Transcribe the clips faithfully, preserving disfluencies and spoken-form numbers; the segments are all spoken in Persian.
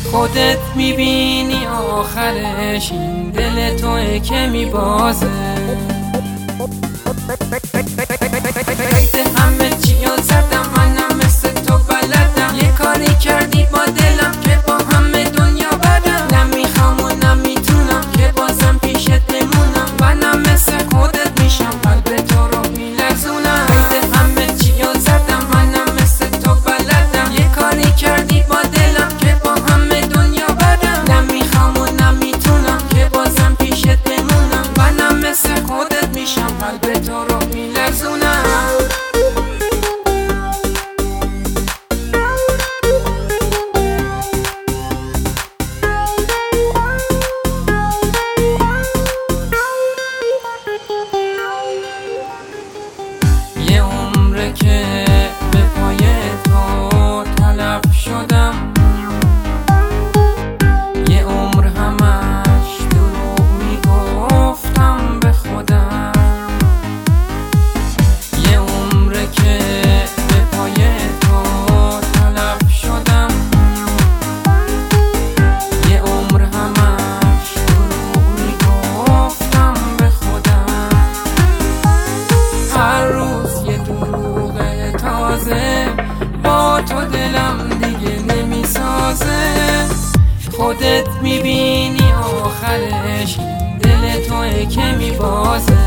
خودت میبینی آخرش این دل توئه که میبازه. قید همه چیو زدم، منم مثل تو بلدم. یه کاری کردی با دلم که با همه دنیا بدم. نمیخوام و نمیتونم که بازم پیشت بمونم. منم مثل خودت میشم، قلب تو رو میلرزونم. قید همه چیو زدم، منم مثل تو بلدم. یه کاری کردی با دلم که با همه دنیا بدم. نمیخوام و نمیتونم که بازم پیشت بمونم. منم مثل خودت میشم، قلب تو رو میلرزونم. یه عمره که به پای تو طلب شدم. یه عمر همش دروغ میگفتم به خودم. یه عمره که به پای تو طلب شدم. یه عمر همش دروغ میگفتم به خودم. هر روز یه دروغ تازه با تو دلم دیگه نمیسازه. خودت میبینی آخرش این دل توئه که میبازه.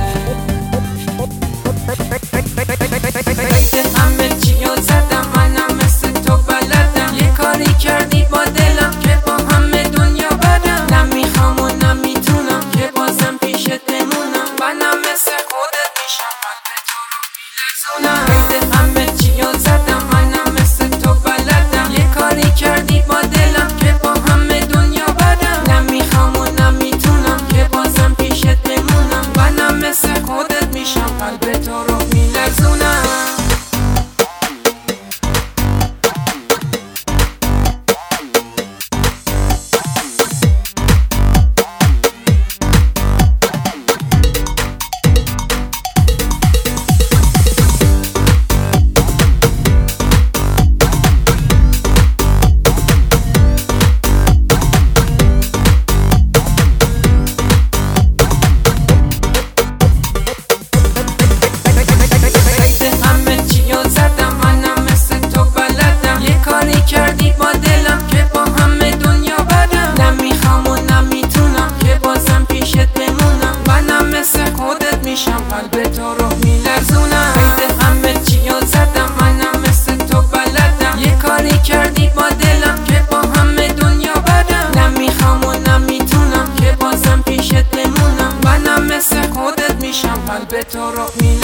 قید همه چیو زدم، منم مثل تو بلدم. یه کاری کردی با دلم که با همه دنیا بدم. نمیخوام و نمیتونم که بازم پیشت بمونم. منم مثل خودت میشم، قلب تو رو میلرزونم. قید همه چیو زدم، منم مثل تو بلدم. یه کاری کردی با دلم که با همه دنیا بدم. نمیخوام و نمیتونم که بازم پیشت بمونم. منم مثل خودت میشم، قلب تو رو میلرزونم. کردی با دلم که با همه دنیا بدم. نمیخوام و نمیتونم که بازم پیشت بمونم. منم مثل خودت میشم، قلب تو رو میلرزونم. قید همه چیو زدم، منم مثل تو بلدم. یه کاری کردی با دلم که با همه دنیا بدم. نمیخوام و نمیتونم که بازم پیشت بمونم. منم مثل خودت میشم، قلب تو رو میلرزونم.